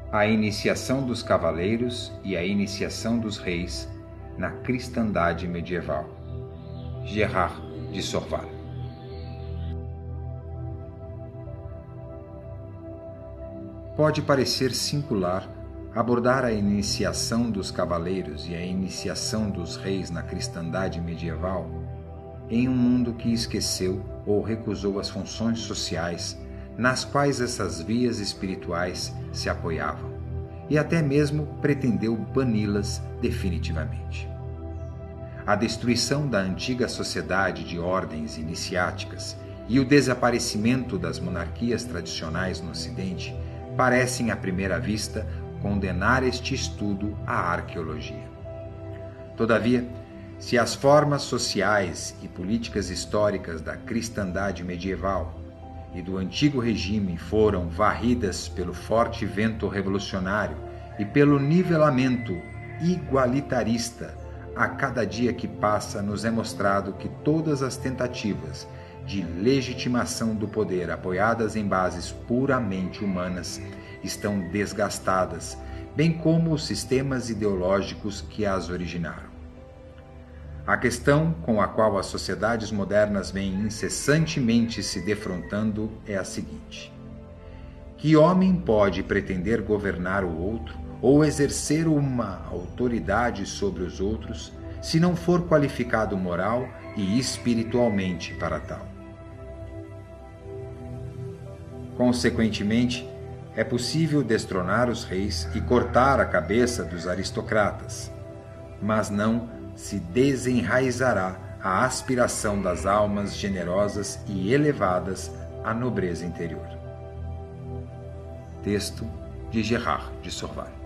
A iniciação dos cavaleiros e a iniciação dos reis na cristandade medieval. Gerard de Sorval. Pode parecer singular abordar a iniciação dos cavaleiros e a iniciação dos reis na cristandade medieval em um mundo que esqueceu ou recusou as funções sociais nas quais essas vias espirituais se apoiavam, e até mesmo pretendeu bani-las definitivamente. A destruição da antiga sociedade de ordens iniciáticas e o desaparecimento das monarquias tradicionais no Ocidente parecem, à primeira vista, condenar este estudo à arqueologia. Todavia, se as formas sociais e políticas históricas da cristandade medieval e do antigo regime foram varridas pelo forte vento revolucionário e pelo nivelamento igualitarista, a cada dia que passa nos é mostrado que todas as tentativas de legitimação do poder apoiadas em bases puramente humanas estão desgastadas, bem como os sistemas ideológicos que as originaram. A questão com a qual as sociedades modernas vêm incessantemente se defrontando é a seguinte: que homem pode pretender governar o outro ou exercer uma autoridade sobre os outros se não for qualificado moral e espiritualmente para tal? Consequentemente, é possível destronar os reis e cortar a cabeça dos aristocratas, mas não se desenraizará a aspiração das almas generosas e elevadas à nobreza interior. Texto de Gerard de Sorval.